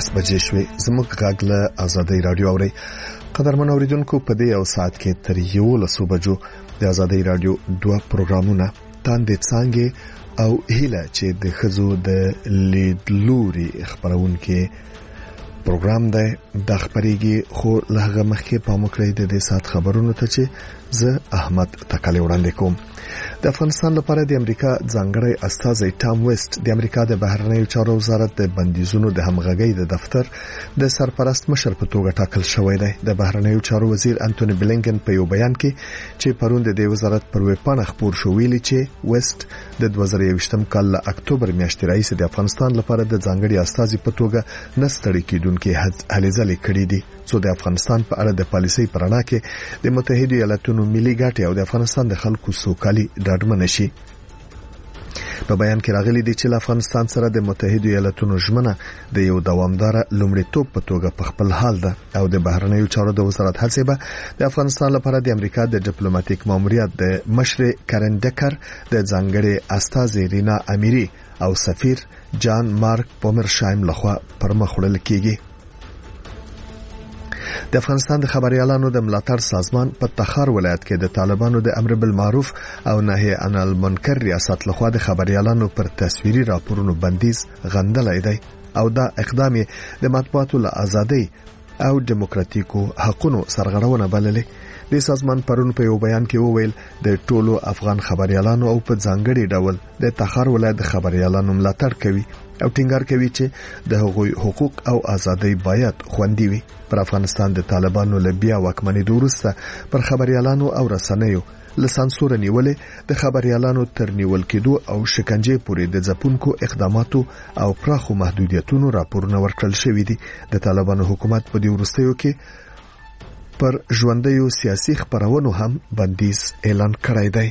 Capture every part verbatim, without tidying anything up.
لس بجې شوې. زموږ غږ له آزادۍ رادیو اوري. قدرمن اوریدونکو، په دې یو ساعت کې تر یو لسو بجو د آزادۍ رادیو دوه پروګرامونه تاندې څنګه او هیله چې د خزو د لیدلوري خبرونکو پروګرام دی د خبرېږي. خو لهغه مخکې په مکرې د دې سات خبرونو ته چې زه احمد تکالی وړاندې کوم. د افغانستان لپاره د امریکا ځانګړی استازی ټام ویسټ د امریکا د بهرنیو چارو وزارت د بندیزونو د همغږۍ د دفتر د سرپرست مشر په توګه ټاکل شوی دی. د بهرنیو چارو وزیر انټونی بلینکن په یو بیان کې چې پرون د دې وزارت پر ویبپاڼه خبر شو ویلي چې ویسټ د دوه زره یوویشتم کال له اکتوبر میاشتې راهیسې د افغانستان لپاره د ځانګړي استازي په توګه نستړي کېدونکي هلې ځلې کړې دي، څو د افغانستان په اړه د پالیسۍ پر رڼا کې د متحده ایالاتونو ملي ګټې او د افغانستان د خلکو سوکالي ډاډمن شي. په بیان کې راغلي دي چې افغانستان سره د متحده ایالاتونو ژمنه د یو دوامدار لومړیتوب په توګه په خپل حال ده او د بهرنیو چارو د وزارت هڅې به د افغانستان لپاره د امریکا د ډیپلوماټیک ماموریت د مشر کارن ډکر، د ځانګړي استازي رینا امیری او سفیر جان مارک پومرشایم لخوا پرمخ وړل کیږي. د افغانستان د خبريالانو د ملاتړ سازمان په تخار ولایت کې د طالبانو د امر بالمعروف او نهي عن المنکر ریاست لخوا د خبريالانو پر تصویري راپورونو بندیز غندلای دی او دا اقدام د مطبوعاتو له ازادۍ او دیموکراتیکو حقونو سرغړونه بللې. د سازمان پرون په یو بیان کې وویل د ټولو افغان خبريالانو او په ځانګړي ډول د تخار ولایت د خبريالانو ملاتړ کوي او ټینګار کوي چې د هغوی حقوق او ازادۍ باید خوندي وي. پر افغانستان د طالبانو له بیا واکمنۍ وروسته پر خبريالانو او رسنیو له سانسور نیولې د خبريالانو تر نیول کېدو او شکنجې پورې د ځپونکو اقداماتو او پراخو محدودیتونو راپورونه ورکړل شوې دي. د طالبانو حکومت په دې وروستیو کې پر ژوندیو سیاسي خبرونو هم بندیز اعلان کړی دی.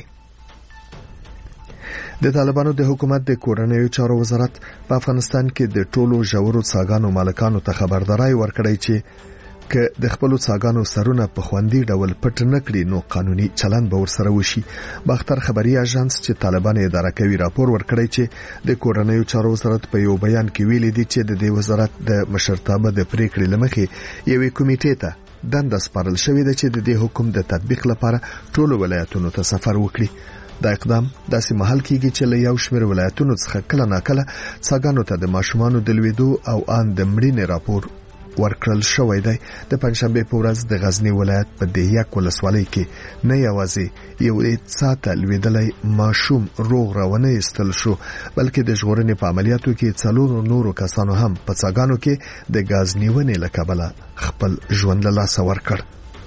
د طالبانو د حکومت د کورنیو چارو وزارت په افغانستان کې د ټولو ژورو څاګانو مالکانو ته خبرداري ورکړی چې که د خپل څاګانو سرونه په خوندي ډول پټ نه کړي نو قانوني چلند به ورسره وشي. باختر خبري اژانس چې طالبان اداره کوي راپور ورکړی چې د کورنیو چارو وزارت په یو بیان کې ویلي دي چې د دې وزارت د مشرتابه د پریکړې لمخې یوې کمیټې ته دنده سپارل شوې ده چې د دې حکم د تطبیق لپاره ټولو ولایتونو ته سفر وکړي. دا اقدام داسې محل کېږي چې له یو شمېر ولایتونو څخه کله ناکله څاګانو ته د ماشومانو د لویدو او ان د مړینې راپور ورکړل شوی دی. د پنځشنبه په ورځ د غزنی ولایت په دیهیک ولسوالۍ کې نه یوازې یو څاته لویدلې ماشوم روغ روانه استل شو، بلکې د ژغورنې په عملیاتو کې څلور نورو کسانو هم په څاګانو کې د غاز نیونې لکبله خپل ژوند له لاسه ورکړ.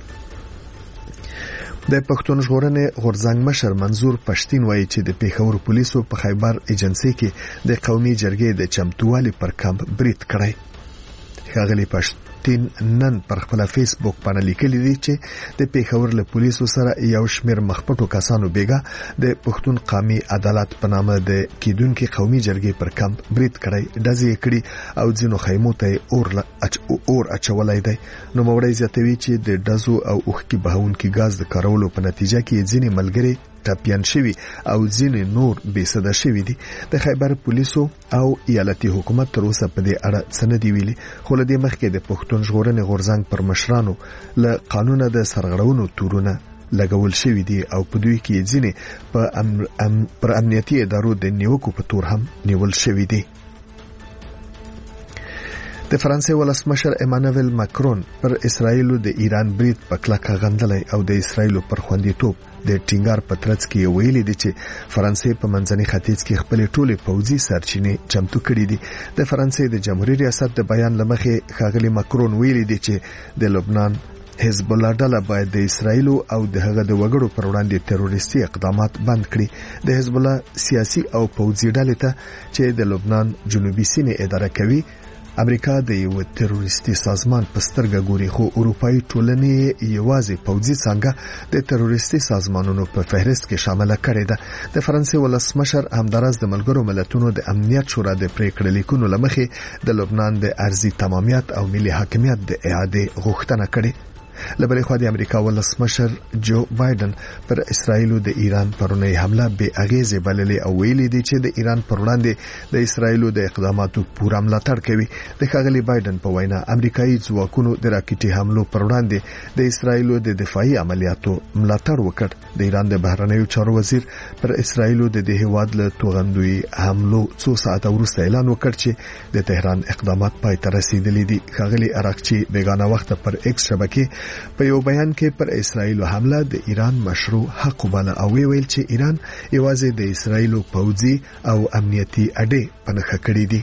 د پښتون ژغورنې غورځنګ مشر منظور پښتين وایي چې د پیښور پولیسو په خیبر ایجنسی کې د قومي جرګې د چمتووالي پر کمپ برید کړی. ښاغلي پښتين نن پر خپل فیسبوک باندې لیکلي دي چې د پیښور له پولیسو سره یو شمېر مخپټو کسانو بیګا د پښتون قومي عدالت په نامه د کیدونکو قومي جرګې پر کمپ برید کړی، دزې کړی او ځینو خیمو ته اور اچ اور اچولای دی. نو موړی زیاتوي چې د دزو او اوخکي بهونکي غاز د کارولو په نتیجه کې ځینې ملګری ټاپیان شوی او ځینې نور بې صدا شوی دي. د خیبر پولیسو او ایالتي حکومت تر اوسه په دې اړه څه نه دی ویلي، خو له دې مخکې د پښتون ژغورنې غورځنګ پر مشرانو له قانون د سرغړونو تورونه لګول شوی دي او په دوی کې ځینې په ام ام پر امنیتي ادارو د نیوکو په تور هم نیول شوی دي. د فرانسې ولسمشر ایمانوئل ماکرون پر اسرایل د ایران برید په کلکه غندلې او د اسرایل پر خوندیتوب د ټینګار په ترڅ کې ویلي دي چې فرانسې په منځني ختیځ کې خپل ټولې پوځي سرچینې چمتو کړې دي. د فرانسې د جمهوریت ریاست د بیان لمخې ښاغلي ماکرون ویلي دي چې د لبنان حزب الله ډله باید د اسرایل او د هغه د وګړو پر وړاندې تروریستي اقدامات بند کړي. د حزب الله سیاسي او پوځي ډلې ته چې د لبنان جنوبي سیمې اداره کوي امریکا د یو تروریستي سازمان په سترګه ګوري، خو اروپאי ټولنې یوازې پوځي څنګه د تروریستي سازمانونو په فهرست کې شامل کړي ده. د فرانسې ولسمشر همدارس د ملګرو ملتونو د امنیت شورا د پریکړې لیکونو لمخې د لبنان د ارضي تمامیت او ملي حاکمیت د اعاده غوښتنه کړې. لبلې خو د امریکا ولسمشر جو بایدن پر اسرایل د ایران پرونی حمله به اغیزه بللې او ویلي دي چې د ایران پر وړاندې د اسرایل د اقداماتو پوره ملاتړ کوي. د ښاغلي بایدن په وینا امریکایي ځواکونو د راکټي حملو پر وړاندې د اسرایل د دفاعي عملیاتو ملاتړ وکړ. د ایران د بهرنیو چارو وزیر پر اسرایل د دې هواد له توغندوی حملو څو ساعت وروسته اعلان وکړ چې د تهران اقدامات پای ته رسیدلي دي. ښاغلي اراغچی بیگانه وخت پر ایکس شبکې په یو بیان کې پر اسرایل حمله د ایران مشروع حق وباله او ویل چې ایران یوازې د اسرایل پوځي او امنیتي اډې پنهخه کړې دي.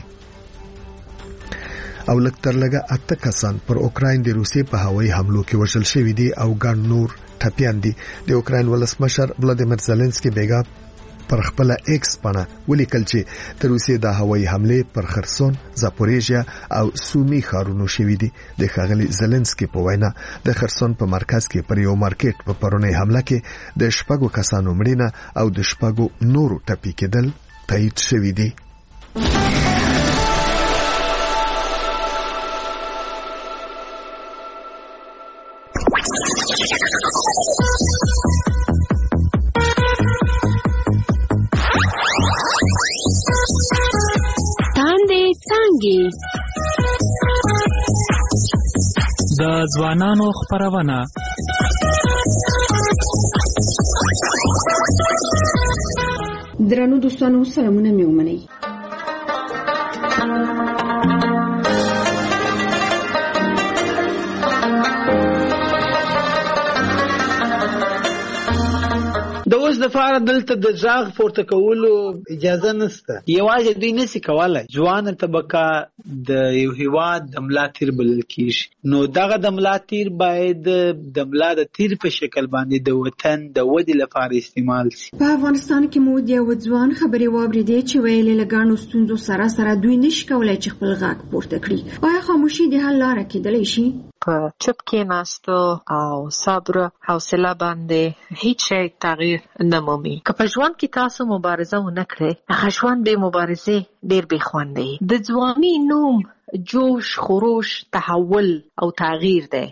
او لکتر لګه اته کسان پر اوکراین د روسیې په هوایي حملو کې وژل شوي دي او ګڼ نور ټپيان دي. د اوکراین ولسمشر ولادیمیر زيلنسکي بیگا پر خپل ایکس باندې ولیکل چې د روسیې د هوایي حمله پر خرسون، زاپوریژیا او سومي ښارونو شوې دي. د ښاغلي زيلنسکي په وینا د خرسون په مرکز کې پر یو مارکیټ په پرونی حمله کې د شپږو کسانو مړینه او د شپږو نورو ټپي کېدل تایید شوې دي. د ځوانانو خبرونه درنو دوستانو سلامونه مې ومنئ. د اوس د فار دلته د ځاغ پورته کولو اجازه نشته. یوازې دوی نشي کولای ځوان طبقه د یو هیواد د ملا تیر بلل کیږي. نو دغه د ملا تیر باید د ملا د تیر په شکل باندې د وطن د ودی لپاره استعمال شي. په افغانستان کې مو د یو ځوان خبري واوریدې چې ویلې لګانو ستونزو سره سره دوی نشي کولای چې خپل غږ پورته کړي. آیا خاموشي د حل لاره کېدلی شي؟ په چپ کې ناستو او صبر حوصله باندې هیڅ شی تغییر نه مومي. که په ژوند کې تاسو مبارزه ونه کړئ، هغه ژوند به مبارزه ډیر به خوند دی. د ځواني نوم جوش، خروش، تحول او تغییر دی.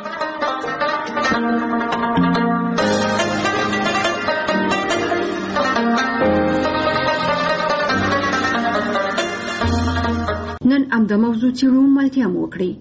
نن ام د موضوع چیرو ملتیا مو کړی.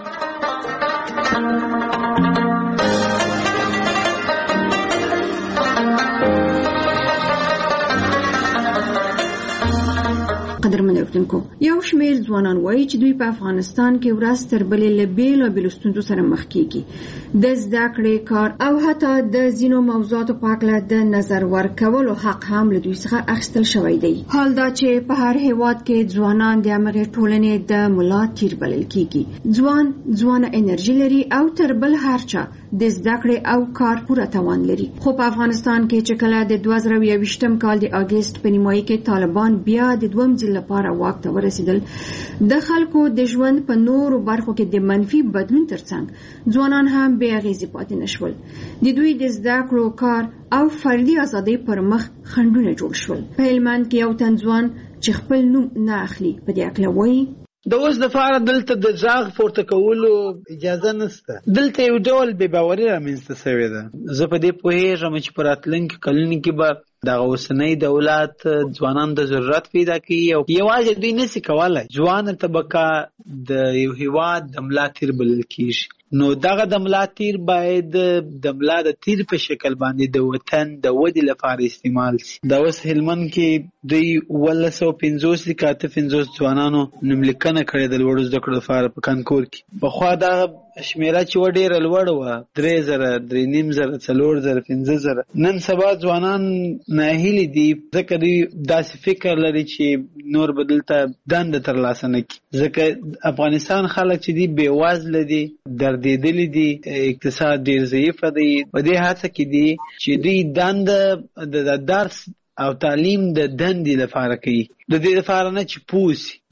قدرمن اورېدونکو، یو شمېر ځوانان وایي چې دوی په افغانستان کې ورځ تر بلې له بېلابېلو ستونزو سره مخ کېږي. د زده کړې، کار او حتی د ځینو موضوعاتو په هکله د نظر ورکولو حق هم له دوی څخه اخیستل شوی دی. حال دا چې په هر هیواد کې ځوانان د همغې ټولنې د ملا تیر بلل کېږي. ځوان ځوانه انرژي لري او تر بل هر چا د زده کړې او کار پوره توان لري. خو په افغانستان کې چې کله د دوه زره یوویشتم کال د اګست په نیمایي کې طالبان بیا د دویم ځل لپاره واک ته ورسېدل، د خلکو د ژوند په نورو برخو کې د منفي بدلون ترڅنګ ځوانان هم بې اغېزې پاتې نشول. د دوی د زده کړو، کار او فردي ازادۍ پر مخ خنډونه جوړ شول. په هلمند کې یو تن ځوان چې خپل نوم نه اخلي په دې هکله وایي: د اوس د فار دلته د ځاغ پورته کولو اجازه نشته. دلته یو ډول بې باوري رامنځته شوې ده. زه په دې پوهېږم چې په راتلونکي کلونو کې به دغه اوسنی دولت ځوانان د ضرورت پیدا کوي او یوازې دوی نشي کولای ځوانه طبقه د یو هیواد د ملا تیر بلل کیږي. نو دغه د ملا تیر باید د ملا د تیر په شکل باندې د وطن د ودی لپاره استعمال شي. دا اوس هلمند کې دوی اوولس سوه پنځوس کاته پنځوس ځوانانو نوملیکنه کړې د لوړو زده کړو لپاره په کانکور کې. پخوا دغه شمیره چې و ډېره لوړه وه، درې زره، درې نیم زره، څلور زره، پنځه زره. نن سبا ځوانان ناهیلي دي ځکه دوی داسې فکر لري چې نور به دلته دنده ترلاسه نه کړي. ځکه افغانستان خلک چې دي بې وزله دي، دردېدلي دي، اقتصاد ډېر ضعیفه دی. په دې هڅه کې دي چې دوی دنده د درس او تعلیم د دندې لپاره کوي، د دې لپاره نه چې پوه سي.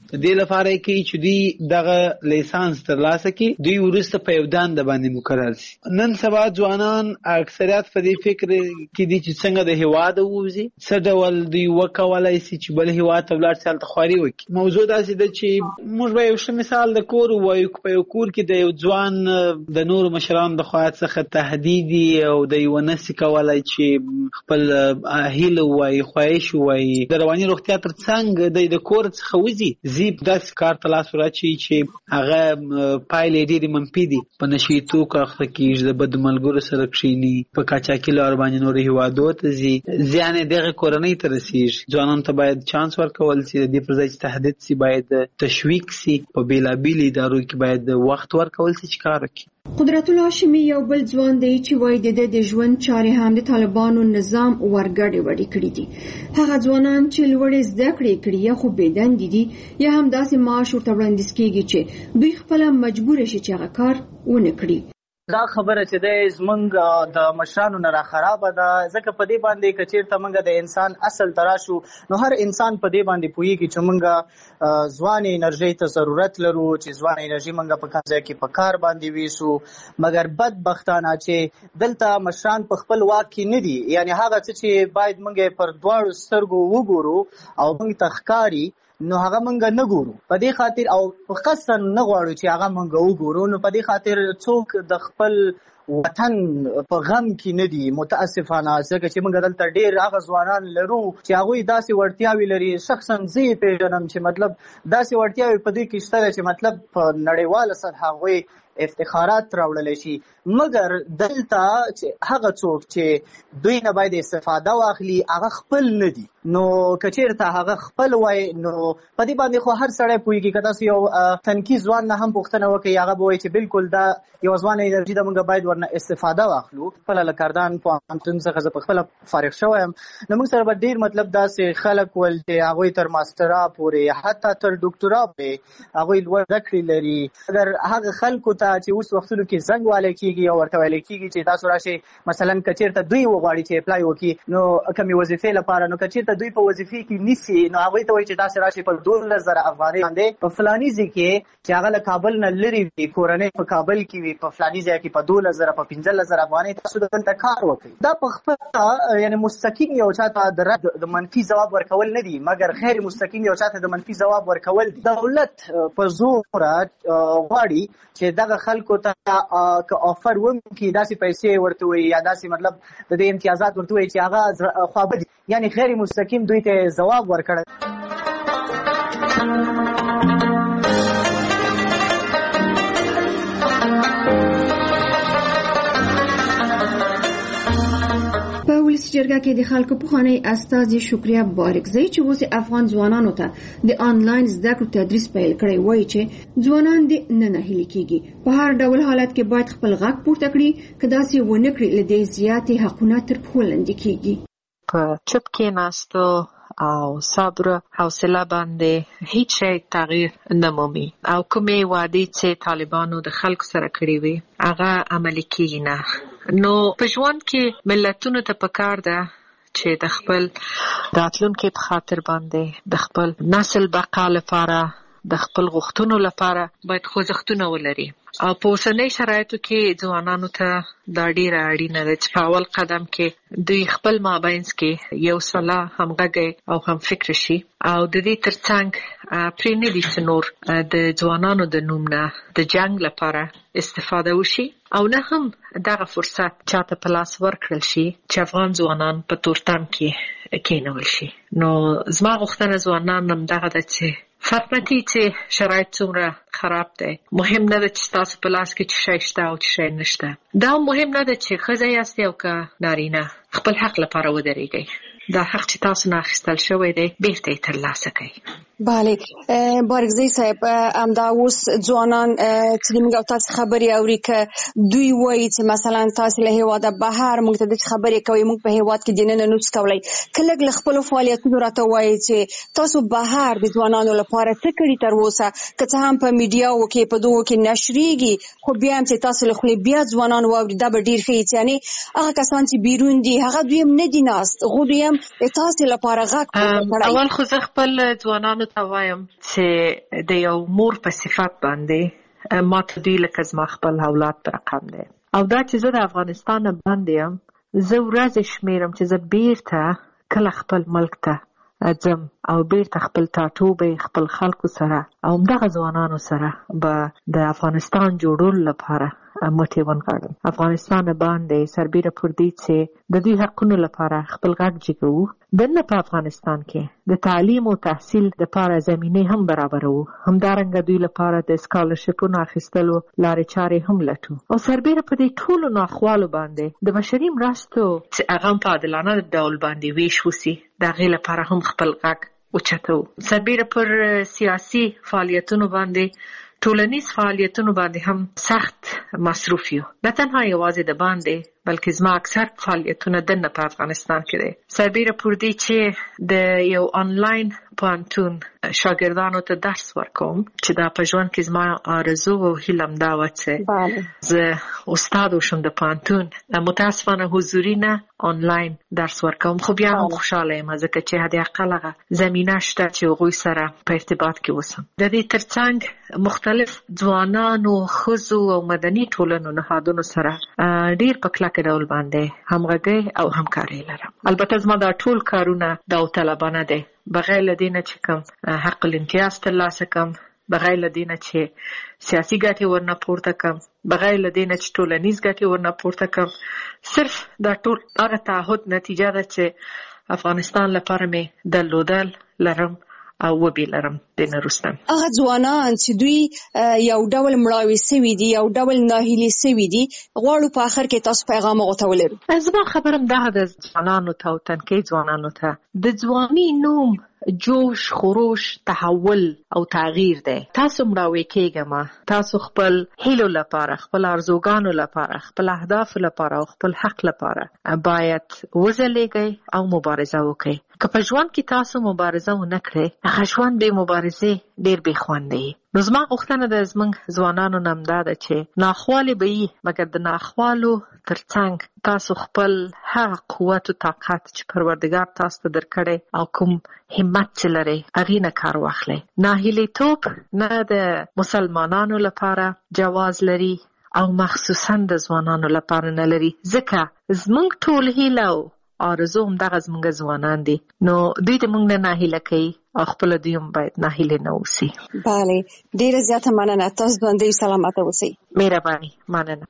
د دې لپاره کې چې دوی دغه لیسانس ترلاسه کړي دوی وروسته په یو دنده باندې مقرر شي. نن سبا ځوانان اکثریت په دې فکر کې دي چې څنګه د هیواد ووځي، څه ډول دوی وکولای شي چې بل هیواد ته ولاړ شي هلته خواري وکړي. موضوع داسې ده چې موږ به یو ښه مثال د کور ووایو، په یو کور کې د یو ځوان د نورو مشرانو د خوا څخه تهدید او د یو نسي کولای چې خپل هیله ووایي، خواهش ووایي، د رواني روغتیا تر څنګ د د کور څخه وځي زی داسې کار ته لاس وراچوي چې هغه پایلې ډېرې منفي دي. په نشي توکو اخته کېږي، د بدو ملګرو سره کښېني، په قاچاقي لار باندې نورو هیوادو ته ځي، زیان یې دغه کورنۍ ته رسېږي. ځوانانو ته باید چانس ورکول شي، د دې پر ځای چې تهدید شي باید تشویق شي، په بېلابېلو ادارو کې باید وخت ورکول شي چې کار وکړي. قدرت الله هاشمي یو بل ځوان دی چې وایي د د ژوند چارې هم د طالبانو نظام ورګډې وړې کړې دي. هغه ځوانان چې لوړې زده کړې کړي یا خو بېدندې دي یا هم داسې معاش ورته وړاندیز کېږي چې دوی خپله مجبوره شي چې هغه کار ونه کړي. دا خبره چې د زمونږ د مشرانو نه را خرابه ده، ځکه په دې باندې که چېرته موږ د انسان اصل ته راشو نو هر انسان په دې باندې پوهېږي چې موږ ځوان انرژۍ ته ضرورت لرو، چې ځوان انرژي موږ په کوم ځای کې په کار باندې ویسو. مګر بدبختانه چې دلته مشران په خپل واک کې نه دي، یعنی هغه څه چې باید موږ پر دواړو سترګو وګورو او موږ ته ښکاري نو هغه مونږ نه ګورو. په دې خاطر او په قصد نه غواړو چې هغه مونږ وګورو، نو په دې خاطر څوک د خپل وطن په غم کې نه دي متاسفانه، ځکه چې موږ دلته ډېر هغه ځوانان لرو چې هغوی داسې وړتیاوې لري. شخصا زه یې پېژنم چې مطلب داسې وړتیاوې په دوی کې شته چې مطلب په نړیواله سطح هغوی افتخارات راوړلی شي. مګر دلته چې هغه څوک چې دوی نه باید استفاده واخلي هغه خپل نه دي، نو که چېرته هغه خپل وای نو په دې باندې خو هر سړی پوهېږي. که تاسو یو تنکي ځوان نه هم پوښتنه وکړئ هغه به وایي چې بالکل دا یو ځوان انرژي ده، موږ باید ورنه استفاده واخلو. خپله له کردان پوهنتون څخه زه پخپله فارغ شوی یم، نو موږ سره به ډېر مطلب داسې خلک ول چې هغوی تر ماسټرا پورې حتی تر ډاکټرا پورې هغوی لوړ زده کړې لري. اگر هغه خلکو ته چې اوس وختونو کې زنګ والی کېږي او ورته ویلی کېږي چې تاسو راشئ مثلا که چېرته دوی وغواړي چې اپلای وکړي نو کمې وظیفې لپاره، نو که چېرته دوی په وظیفې کې نیسي نو هغوی ته وایي چې تاسې راشئ په دولس زره افغانۍ باندې په فلاني ځای کې چې هغه له کابل نه لرې وي، کورنۍ په کابل کې وي، په فلاني ځای کې په دولس زره په پنځلس زره افغانۍ تاسو دلته کار وکړئ. دا په خپله یعنې مستقیم یو چا ته د رد د منفي ځواب ورکول نه دي، مګر غیر مستقیم یو چا ته د منفي ځواب ورکول دي. دولت په زوره غواړي چې دغه خلکو ته که آفر وکړي داسې پیسې ورته وایي یا داسې مطلب د دې امتیازات ورته وایي چې هغه خوابدي، یعنی غیر مستقیم دوی ته ځواب ورکړی. په ولسي جرګه کې د خلکو پخوانی استازي شکریا بارکزی چې اوس افغان ځوانانو ته د آنلاین زده کړو تدریس پیل کړی وایي چې ځوانان د نه ناهیلي کېږي، په هر ډول حالت کې باید خپل غږ پورته کړي، که داسې ونه کړي له دې زیاتې حقونه تر پښو لاندې کېږي. په چوپ کېناستو او صبر حوصله باندې هیڅ شی تغییر نه مومي، او کومې وعدې چې طالبانو د خلکو سره کړې وي هغه عملي کېږي نه. نو په ژوند کې ملتونو ته پکار ده چې د خپل راتلونکي په خاطر باندې د خپل نسل بقا لپاره د خپل غوښتنو لپاره باید خوځښتونه ولري، او په اوسنۍ شرایطو کې ځوانانو ته دا ډیره اړینه ده چې په اول قدم کې دوی خپل مابینځ کې یو سلا همغږی او هم فکر شي، او د دې ترڅنګ پرې نه دي چې نور د ځوانانو د نوم نه د جنگ لپاره استفاده وشي، او نه هم دغه فرصت چاته په لاس ورکړل شي چې افغان ځوانان په تورتم کې کېنول شي. نو زما غوښتنه ځوانان هم دغه ده چې فرق نه کوي چې شرایط څومره خراب دی، مهم نه ده چې تاسو په لاس کې چې شی شته او چې شی نشته. دا مهم نه ده چې ښځه یاستئ او که نارینه، خپل حق لپاره ودرېږئ. دا حق چې تاسو نه اخیستل شوی دی بیرته یې ترلاسه کړئ. بله بارکزی صاحب، همدا اوس ځوانان چې موږ او تاسو خبرې اوري که دوی وایي چې مثلا تاسو له هیواده بهر موږ ته د خبرې کوي موږ په هیواد کې دننه نوڅ کولی، که لږ له خپلو فعالیتونو راته وایي چې تاسو بهر د ځوانانو لپاره څه کړي تر اوسه، که څه هم په میډیاو کې په دغو کې نشریږي، خو بیا هم چې تاسو له خولې بیا ځوانان واوري دا به ډېر ښه وي. یعنې هغه کسان چې بیرون دي هغه دوی هم نه دي ناست، خو دوی هم د تاسو لپاره غږ پورته کړی. اول خو زه خپل ځوانانو وایم چې د یو مور په صفت باندې ما ته دوی لکه زما خپل اولاد په رقم دی او دا چې زه د افغانستان نه باندې یم زه ورځې شمیرم چې زه بیرته کله خپل ملک ته ځم او بیرته خپل ټاټوبې خپل خلکو سره او همدغه ځوانانو سره به د افغانستان جوړولو لپاره مټې ونغاړم. افغانستان باندې سربیره پر دې چې د دوی حقونو لپاره خپل غږ جګوو. دننه په افغانستان کې د تعلیم او تحصیل لپاره زمینه هم برابرو. همدارنګه دوی لپاره د سکالرشپونو اخیستلو لارې چارې هم لټو. او سربیره په دې ټولو ناخوالو باندې د بشري مرستو چې هغه په عادلانه ډول باندې ویش وسي د هغې لپاره هم خپل غږ اوچتو. سربیره پر سیاسي فعالیتونو باندې ټولنیز فعالیتونو باندې هم سخت مصروف یو. نه تنها یوازې د باندې بلکې زما اکثر فعالیتونه دننه په افغانستان کې دي. سربیره پر دې چې د یو آنلاین پوهنتون شاګردانو ته درس ورکوم چې دا په ژوند کې زما آرزو او هیله همدا وه چې زه استاد وشم د پوهنتون. متاسفانه حضوري نه آنلاین درس ورکوم خو بیا هم خوشحاله یم ځکه چې حد اقل هغه زمینه شته چې هغوی سره په ارتباط کې اوسم. د دې ترڅنګ مختلف ځوانانو ښځو او مدني ټولنو نهادونو سره ډیر په کلکه ډول باندې همغږي او همکاري لرم. البته زما دا ټول کارونه داوطلبانه دي بغیر له دې نه چې کوم حق الامتیاز ترلاسه کړم، بغیر له دې نه چې سیاسي ګټې ورنه پورته کړم، بغیر له دې نه چې ټولنیز ګټې ورنه پورته کړم. صرف دا ټول هغه تعهد نتیجه ده چې افغانستان لپاره مې درلودل لرم او وبې لرم د نه وروسته. هغه ځوانان چې دوی یو ډول مړاوي سوي دي، یو ډول ناهیلي سوي دي، غواړو په آخر کې تاسو پیغام هغو ته ولرو. زما خبرم دغه د ځوانانو ته او تنکۍ ځوانانو ته د ځواني نوم جوش، خروش، تحول او تغییر دی. تاسو مړاوي کېږه، تاسو خپل هیلو لپاره، خپل ارزوګانو لپاره، خپل اهدافو لپاره او خپل حق لپاره باید وځلیږئ او مبارزه وکړئ. که په ژوند کې تاسو مبارزه ونه کړئ هغه ژوند بې مبارزې ډېر بې خوند دی. نو زما غوښتنه د زموږ ځوانانو نه همدا ده چې ناخوالې به وي مګر د ناخوالو ترڅنګ تاسو خپل هغه قوت او طاقت چې پروردګار تاسو ته درکړی او کوم همت چې لرئ هغې نه کار واخلئ. ناهیلیتوب نه د مسلمانانو لپاره جواز لري او مخصوصا د ځوانانو لپاره نه لري ځکه زموږ ټول هیله او آرزو همدغه زموږ ځوانان دي. نو دوی د موږ نه ناهیله کوي او خپله دوی هم باید ناهیله نه اوسي. بله، ډېره زیاته مننه. تاسو ژوندي سلامته اوسئ. مهرباني، مننه.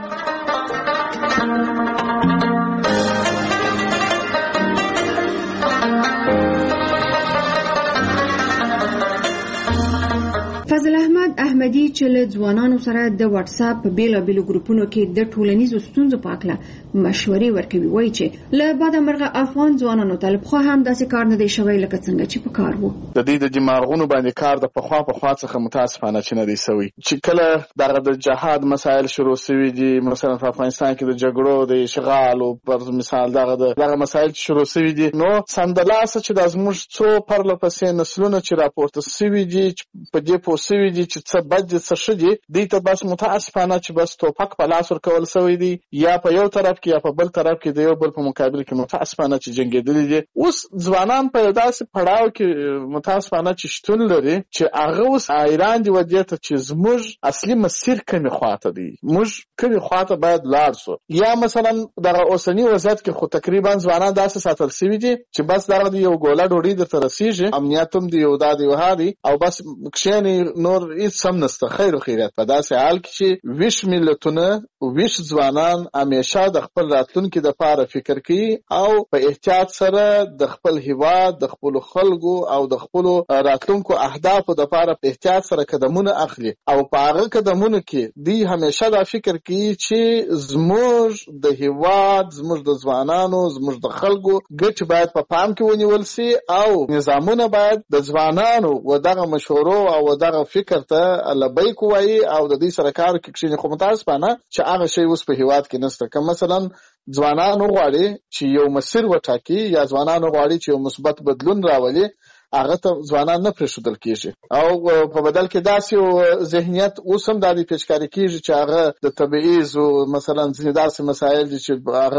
فضل احمد احمدي چې له ځوانانو سره د واتس اپ په بیلابیلو ګروپونو کې د ټولنیزو ستونزو په اړه مشورې ورکوي، وایي چې له بده مرغه افغان ځوانانو ته له پخوا هم داسې کار نه دی شوی لکه څنګه چې په کار و. د دې د دماغونو باندې کار د پخوا پخوا څخه متاسفانه چې نه دی سوی. چې کله دغه د جهاد مسایل شروع سوي دي، مثلا په افغانستان کې د جګړو د اشغال او پر مثال دغه دغه مسایل شروع سوي دي، نو سمدلاسه چې د زموږ څو پرله پسې نسلونه چې راپورته سوي دي په دې پوه سوي دي چې څه بد دي څه ښه دي، دوی ته بس متاسفانه چې بس توپک په لاس ورکول سوی دي، یا په یو طرف کې یا په بل طرف کې د یو بل په مقابل کې متاسفانه چې جنګېدلي دي. اوس ځوانان په یو داسې پړاو کې متاسفانه چې شتون لري چې هغه اوس حیران دي ودې ته چې زموږ اصلي مسیر کومې خواته دی، موږ کومې خواته باید لاړ سو. یا مثلا دغه اوسني وضعیت کې خو تقریبا ځوانان داسې ساتل سوي دي چې بس دغه د یو ګوله ډوډۍ درته رسېږي، امنیت هم د یو دا د یو ها دی او بس کښېنئ، نور هیڅ هم نسته، خیر و خیریت. په داسې حال کې چې ویش ملتونه ویش ځوانان همیشه د خپل راتلونکي دپاره فکر کوي او په احتیاط سره د خپل هیواد، د خپلو خلکو او د خپلو راتلونکو اهدافو دپاره په احتیاط سره قدمونه اخلي او په هغه قدمونو کې دوی همیشه دا فکر کوي چې زموږ د هیواد، زموږ د ځوانانو، زموږ د خلکو ګټې باید په پام کې ونیول سي او نظامونه باید د ځوانانو و دغه مشورو او دغه فکر ته لبیک وایي او د دې سره کار وکړي. خو متاسفانه چې هغه شی اوس په هیواد کې نشته. که مثلا ځوانان وغواړي چې یو مسیر وټاکي یا ځوانان وغواړي چې یو مثبت بدلون راولي، هغه ته ځوانان نه پرېښودل کېږي او په بدل کې داسې یو ذهنیت اوس هم دا د پیچکاري کېږي چې هغه د تبعیض او مثلا ځینې داسې مسایل دي چې هغه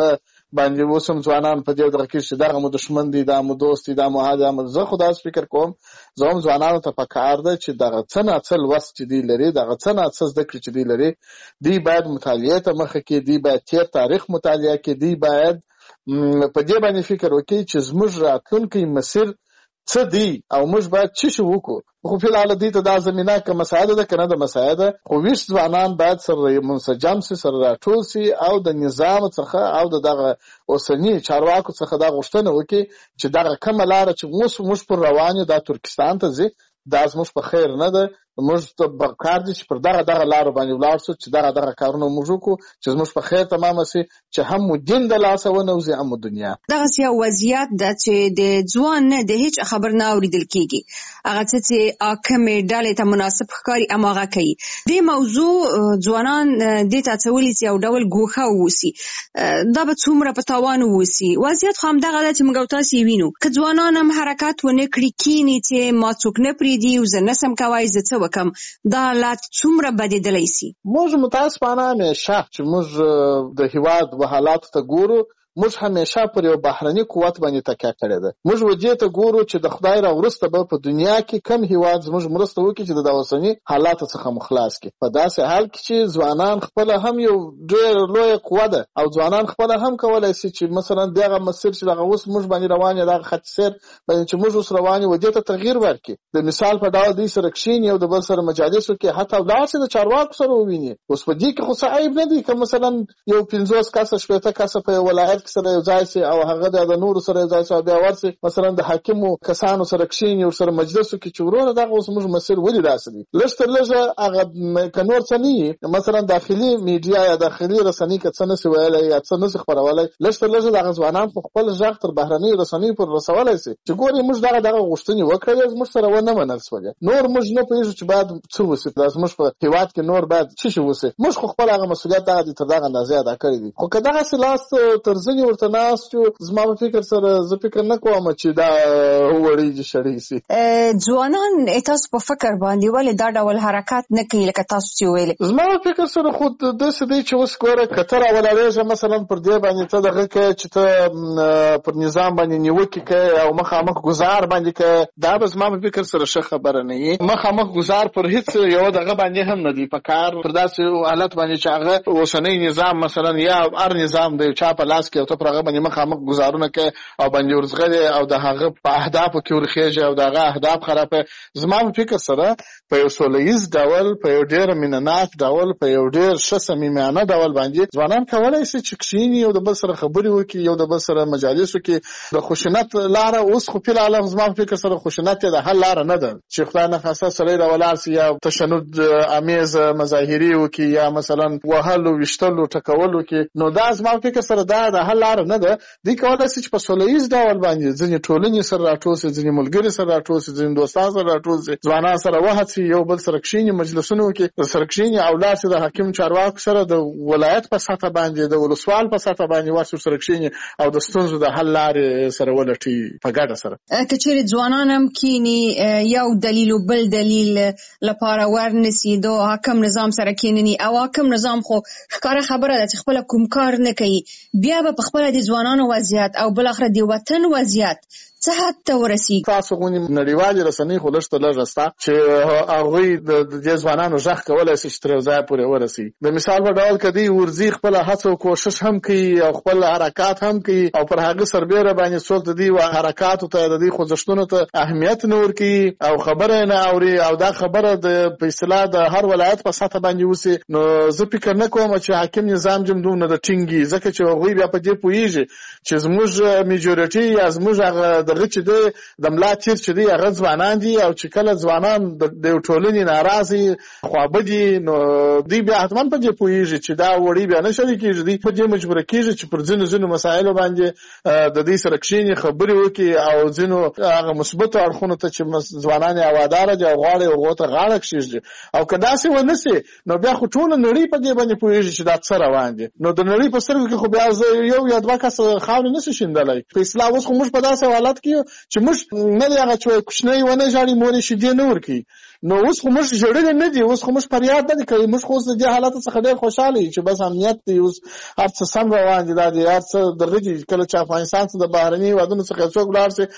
باندې اوس هم ځوانان په دې دغه کې چې دغه مو دښمن دي دا مو دوست دي دا مو هدا مو زه خو داسې فکر کوم زه هم ځوانانو ته پکار ده چې دغه څه نه څه لوست چې دی لري دغه څه نه څه زده کړې چې دی لري دی باید مطالعې ته مخه کې دی باید تیر تاریخ مطالعه کې دی باید په دې باندې فکر وکړي چې زموږ راتلونکی مسیر څه دی او موږ باید څه شي وکړو. خو په الحال دې ته دا زمينه که مساعده ده کنه د مساعده خو ویش ځوانان باید سره منسجم سي سره راټول سي او د نظام څخه او د دغه اوسنی چارواکو څخه دا غوښتنه وکړي چې دغه کومه لار چې موږ موږ پر روانه د ترکستان ته ځي دا زموږ په خیر نه ده موږ ته کار دي چې پر دغه دغه لار باندې ولاړ شو چې دغه دغه کارونه موږ وکړو چې زموږ په خیر تمام شي چې هم دین د لاسه ونوځي هم دنیا. دغه یو وضعیت د چې د ځوان نه د هیڅ خبر نه اوریدل کیږي هغه چې حاکمې ډلې ته مناسب ښکاري اماغه کوي. د موضوع ځوانان د تاسولي یو ډول ګوښه ووسی دا به څومره په تاوان ووسی. وضعیت خو هم دغه چې موږ تاسو وینو که ځوانان هم حرکت ونه کړی کینی چې ما څوک نه پریدي او زه نسم کوي زه څه کم دا حالات څومره بدیدلی سي. موږ متاسفانه همیشه چې موږ د هیواد و حالات ته ګورو موږ همیشه پر یو بهرني قوت باندې تکیه کړې ده. موږ وجې ته ګورو چې د خدای را ورسته به په دنیا کې کم هیواد زموږ مرسته وکړي چې د اوسنی حالات څخه مخلاص کړي. په داسې حال کې چې ځوانان خپل هم یو ډېر لوی قوت ده او ځوانان خپل هم کولای شي چې مثلا دغه مسیر چې دغه اوس موږ باندې روان دي دغه خط سیر باندې چې موږ اوس روان یو وجې ته تغییر ورکړي. د مثال په ډول د سره کښین یو د بل سره مجالسو کې حتی ولاسه د چارواکو سره وویني. اوس په دې کې خو صعيب نه دي که مثلا یو پنځوس کسه شپږ کسه په ولایت سره یو ځای سي او هغه د نور سره یو ځای سي بیا ورسي مثلا د حاکمو کسانو سره کښین یو سره مجلسو کې چورونه دغه اوس موږ مسیر ولې راسي لږ تر لږه هغه کنور څنی مثلا داخلي میډیا یا داخلي رسنۍ کې څه نه سی ویلای یا څه نه سی خبرولای لږ تر لږه دغه ځوانان خپل ځاغ تر بهرنۍ رسنۍ پر رسولای سي چې ګوري موږ دغه دغه غوښتنې وکړې موږ سره ونه منل سوله نور موږ نه پېژو چې بعد څه وسی پلاس موږ په هیواد کې نور بعد څه شي وسی موږ خپل هغه مسؤلیت دغه تر دغه اندازې ادا کړی دي. خو که دغه سلاس ترځنی ورته ناس چې زما په فکر سره زه فکر نه کوم چې دا وړي چې شړې سي. ځوانان تاسو په فکر باندې ولې دا ډول حرکت نه کوي لکه تاسو چې ویل؟ زما په فکر سره خود د سدي چې اوس ګوره کتر اولادې مثلا پر دې باندې ته دغه کې چې ته پر نظام باندې نیوکه کوي او مخامخ گزار باندې کوي دا به زما په فکر سره ښه خبره نه وي. مخامخ گزار پر هیڅ یو دغه باندې هم نه دی په کار پر داسې حالت باندې چې هغه اوسنۍ نظام مثلا یا هر نظام د چا په لاس کې او ته پر هغه باندې مخامخ گزارونه کوي او باندې ورزغلي او د هغه په اهدافو کې ورخېږي او دغه اهداف خرابه. زما په فکر سره په یو سولهیز ډول په یو ډېر مینناک ډول په یو ډېر ښه صمیمانه ډول باندې ځوانان کولی شي چې کښیني یو د بل سره خبرې وکړي یو د بل سره مجالسو کې د خشونت لاره اوس خو په عالم زما په فکر سره خشونت د حل لاره نه ده چې خدای نه خاصه سړی راولاړ سي یا تشنج امیز مظاهري وکړي یا مثلا وهلو وشتلو ټکولو کې نو دا زما په فکر سره دا د حل لاره نه ده. دوی کولی شي چې په سولهیز ډول باندې ځینې ټولنې سره راټول سي ځینې ملګري سره راټول سي ځینې دوستان سره راټول سي ځوانان سره وهڅي یو بل سره کښیني مجلسونه وکړي سره کښیني او لاس د حاکم چارواکو سره د ولایت په سطح باندې د ولسوال په سطح باندې ورسره سره کښیني او د ستونزو د حل لارې سره ولټي په ګډه سره. که چیرې ځوانان هم کینی یو دلیل او بل دلیل لپاره ورنسي دو حاکم نظام سره کینني او حاکم نظام خو ښکاره خبره ده چې خپل کوم کار نه کوي بیا به خپل د ځوانانو وضعیت او بل اخر دی وطن وضعیت څه حد ته ورسیږي. تاسو غونې نړیوالې رسنۍ خو لږ ته لږ ستا چې هغوی د دې ځوانانو غږ کولی شي چې تر یو ځایه پورې ورسي. د مثال په ډول که دوی ورځي خپله هڅه او کوښښ هم کوي او خپل حرکات هم کوي او پر هغه سربیره باندې څوک د دوی حرکاتو ته د دوی خوځښتونو ته اهمیت نه ورکوي او خبره نه اوري او دا خبره د په اصطلاح د هر ولایت په سطح باندې وسي نو زه فکر نه کوم چې حاکم نظام جم دومره د ټینګي ځکه چې هغوی بیا په دې پوهېږي چې زموږ میجورټي یا زموږ هغه دغه چې د ملا تیر چې دی هغه ځوانان دي او چې کله ځوانان د ټولنې ناراضي خوابدي نو دوی بیا حتما په دې پوهېږي چې دا وړي بیا نه شلی کېږي دوی په دې مجبوره کېږي چې پر ځینو ځینو مسایلو باندې د دوی سره کښېني خبرې وکړي او ځینو هغه مثبتو اړخونو ته چې ځوانان یې هواداره دي او غواړي هغو ته غاړه کښېږدي او که داسې ونه سي نو بیا خو ټوله نړۍ په دې باندې پوهېږي چې دا څه روان دي نو د نړۍ په سترګو کې خو بیا یو یا دوه کسه خاورې نه شي شیندلی. په اصطلاح اوس خو موږ په داسې حالت کې چې موږ نه دی هغه چې کوچنی ونه ژاړي مور یې شیدې نه ورکوي نو اوس خو موږ ژړل نه دي، اوس خو موږ فریاد نه کوي، موږ خو د دې حالت څخه ډېر خوشاله یو چې بس امنیت دی، اوس هر څه سم روان دي، دا دي هر څه دغه دي. کله چې افغانستان څخه د بهرني هېوادونو څخه څوک ولاړ شي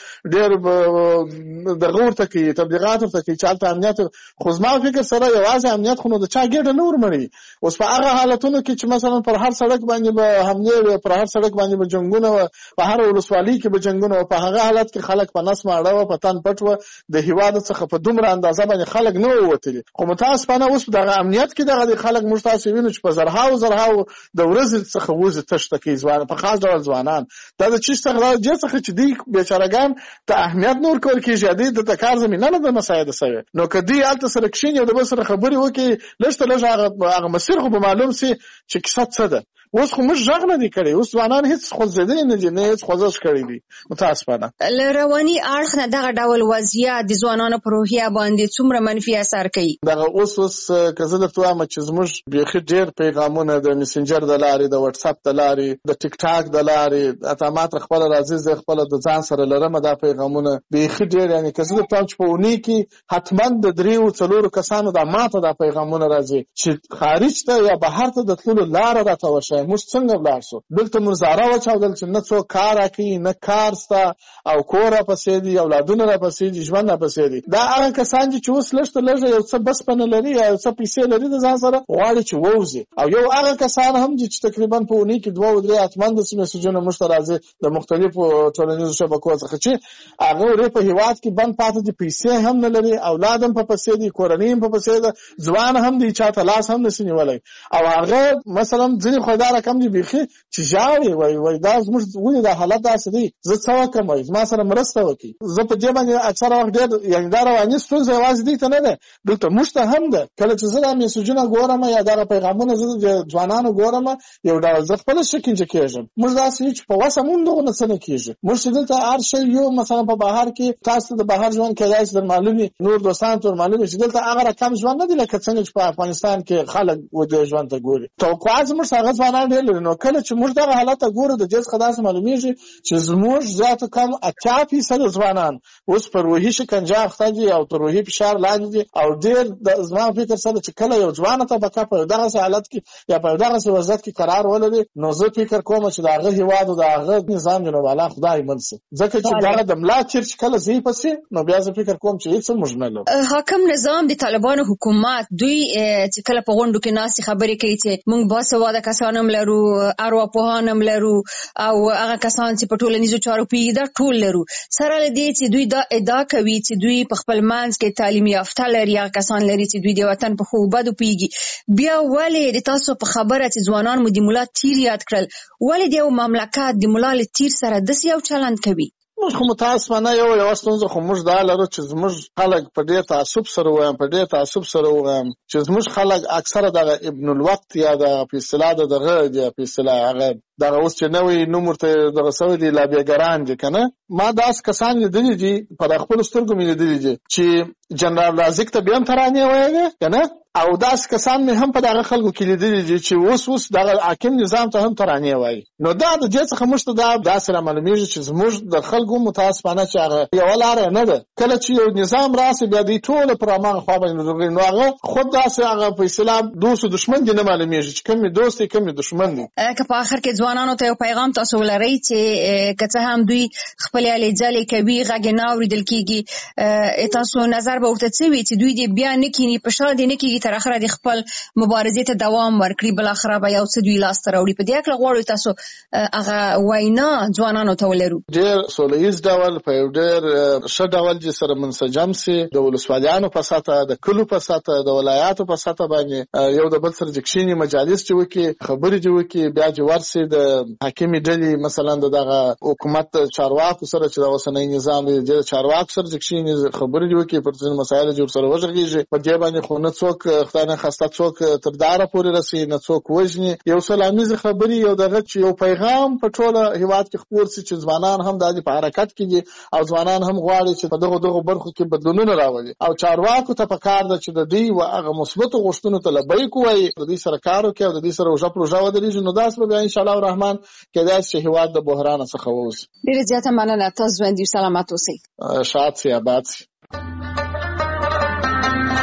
ډېر دغه ورته کوي، تبلیغات ورته کوي چې هلته امنیت. خو زما فکر سره یوازې امنیت خو نو د چا ګېډه نه ورمړي. اوس په هغه حالتونو کې چې مثلا پر هر سړک باندې به حملې وي، پر هر سړک باندې به جنګونه وه، په هر ولسوالۍ کې به جنګونه وه، په هغه حالت کې خلک په نس ماړه وه، په تن پټ وه، د هېواد څخه په دومره اندازه باندې خلک نه ووتلي. خو متاسفانه اوس دغه امنیت کې دغه خلک موږ تاسې وینو چې په زرهاو زرهاو د ورځې څخه وځي تشته کوي ځوان، په خاص ډول ځوانان. دا د چی څخه د دې څخه چې دوی بیچارهګان ته اهمیت نه ورکول کېږي، دوی ته د کار زمینه نه ده مساعده سوې. نو که دوی هلته سره کښېني او د بل سره خبرې وکړي، لږ ته لږ هغه مسیر خو به معلوم سي چې کیسه څه ده. اوس خو موږ غږ نه دی کړی، اوس ځوانان هېڅ خوځېدلی نه دي، نه هېڅ خوځښت کړی دی متاسفانه. له رواني اړخ نه دغه ډول وضعیت د ځوانانو په روحیه باندې څومره منفي اثر کوي؟ دغه اوس اوس که زه درته وایم چې زموږ بیخي ډېر پیغامونه د میسنجر د لارې، د وټساپ د لارې، د ټیک ټاک د لارې، حتی ما تر خپله راځي زه خپله د ځان سره لرم دا پیغامونه بیخي ډېر. یعنې که زه درته وایم چې په اونۍ کې حتما د دریو څلورو کسانو دا ما ته دا پیغامونه راځي چې خارج ته یا بهر ته د تللو لاره راته وښایه، موږ څنګه ولاړ شو. دلته موږ زاره وچاودل چې نه څوک کار راکوي، نه کار شته، او کور راپسې دي، اولادونه راپسې دي، ژوند راپسې دي. دا هغه کسان دي چې اوس لږ ته لږه یو څه بسپنه لري یا یو څه پیسې لري د ځان سره، غواړي چې ووځي. او یو هغه کسان هم دي چې تقریبا په اونۍ کې دوه او درې حتما داسې میسجونه موږ ته راځي د مختلفو ټولنیزو شبکو څخه چې هغه ورې په هېواد کې بند پاتې دي، پیسې هم نه لري، اولاد هم په پسې دي، کورنۍ هم په پسې ده، ځوان هم دی، چا ته لاس هم نشي نیولی. او هغه مثلا ځینې خو دا رقم دي بیخي چې ژاړي، وایي وایي دا زموږ ولې دا حالت داسې دی، زه څه وکړم، وایي زما سره مرسته وکړي. زه په دې باندې اکثره وخت ډېر یعنې دا رواني ستونزه یوازې دوی ته نه ده، دلته موږ ته هم ده. کله چې زه دا میسجونه ګورم یا دغه پیغامونه زه د ځوانانو ګورم، یو ډول زه خپله شکنجه کېږم. موږ داسې یو چې په وسه مونږ دغونه څه نه کېږي. موږ چې دلته هر شی یو مثلا په بهر کې تاسو د بهر ژوند کېدای شي در معلوم وي، نور دوستانو ته ور معلوم وي چې دلته هغه رقم ژوند نه دی لکه څنګه چې په افغانستان کې خلک ودې ژوند ته ګوري. توقعات زموږ هغه ځوانان ډېر لري. نو کله چې موږ دغه حالت ته ګورو د دې څخه داسې معلومېږي چې زموږ زیاته کم اتیا فیصده ځوانان اوس په روحي شکنجه اخته دي او تر روحي فشار لاندې دي. او ډېر زما فکر سره چې کله یو ځوانه طبقه په دغسې حالت کې یا په دغسې وضعیت کې قرار ولري، نو زه فکر کوم چې د هغه هېواد او د هغه نظام جنوب الله خدای من سي، ځکه چې دغه د ملا چیر چې کله ځي پسې، نو بیا زه فکر کوم چې هېڅ موږ نه لرو. حاکم نظام د طالبانو حکومت دوی چې کله په غونډو کې ناستې خبرې کوي چې موږ باسواده کسان هم لرو، ارواپوهان هم لرو، او هغه کسان چې په ټولنیزو چارو پوهېږي دا ټول لرو. سره له دې چې دوی دا ادعا کوي چې دوی په خپل منځ کې تعلیم یافته لري، هغه کسان لري چې دوی د وطن په ښو بدو پوهېږي، بیا ولې د تاسو په خبره چې ځوانان مو د ملا تیر یاد کړل، ولې د یو مملکت د ملا له تیر سره داسې یو چلند کوي؟ موږ خو متاسفانه یو یوه ستونزه خو موږ دا لرو چې زموږ خلک په ډېر تعصب سره ووایم په ډېر تعصب سره ووایم چې زموږ خلک اکثره دغه ابن الوقت یا د په اصطلاح د دغه یا په اصطلاح هغه دغه اوس چې نوی نوم ورته دغه سوی دي لابیګران دي که نه. ما داسې کسان لیدلي دي په خپلو سترګو مې لیدلي دي چې جنرال رازق ته بیا هم ترانې ویلې که نه، او داسې کسان مې هم په دغه خلکو کې لیدلي دي چې اوس اوس دغه حاکم نظام ته هم ترانې وایي. نو دا د دې څخه موږ ته دا داسې رامعلومېږي چې زموږ د خلکو متاسفانه چې هغه یوه لاره نه ده. کله چې یو نظام راسي بیا دوی ټوله پر هماغه خوا باندې ودرېږي، نو هغه خود داسې هغه په اصطلاح دوست و دښمن دي نه معلومېږي چې کوم یې دوست دی کوم یې دښمن دی. که په آخر کې ځوانانو ته یو پیغام تاسو ولرئ چې که څه هم دوی خپلې هلې ځلې کوي، غږ یې نه اورېدل کېږي، تاسو نظر به ورته څه وي چې دوی دې بیا نه کښېني، په شا دې نه کېږي، تر اخره دې خپل مبارزې ته دوام ورکړي، بالاخره به یو څه دوی لاسته راوړي. په دې هکله غواړو تاسو هغه وینا ځوانانو ته ولرو. ډېر سوله ییز ډول په یو ډېر ښه ډول چې سره منسجم سي، د ولسوالیانو په سطحه، د کلو په سطحه، د ولایاتو په سطحه باندې یو د بل سره چې کښېني، مجالس چې وکړي، خبرې چې وکړي، بیا چې ورسي د حاکمې ډلې مثلا د دغه حکومت چارواکو سره چې د اوسنی نظام دی د چارواکو سره چې کښېني، خبرې چې وکړي، پر ځینو مسایلو چې ورسره وغږېږي. په دې باندې خو نه څوک خدای نخواسته څوک تر داره پورې رسوي، نه څوک وژني. یو سلامیزې خبرې یو دغه چې یو پیغام په ټوله هېواد کې خپور سي چې ځوانان هم د دې په حرکت کې دي او ځوانان هم غواړي چې په دغو دغو برخو کې بدلونونه راولي. او چارواکو ته پکار ده چې د دوی و هغه مثبتو غوښتنو ته لبیک ووایي، د دوی سره کار وکړي او د دوی سره اوږه پر اوږه ودرېږي. نو داسې به بیا انشاءالله الرحمن کېدای شي چې هېواد د بحرانه څخه ووځي. ډېره زیاته مننه. تاسو ژوندي سلامت اوسئ. شاد سي، آباد سي.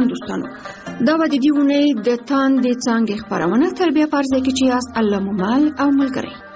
دوستانو دا به د دې اونۍ د تاندې څانګې خپرونه تر بیا فرض کې چې یاست الله مو مل او ملګری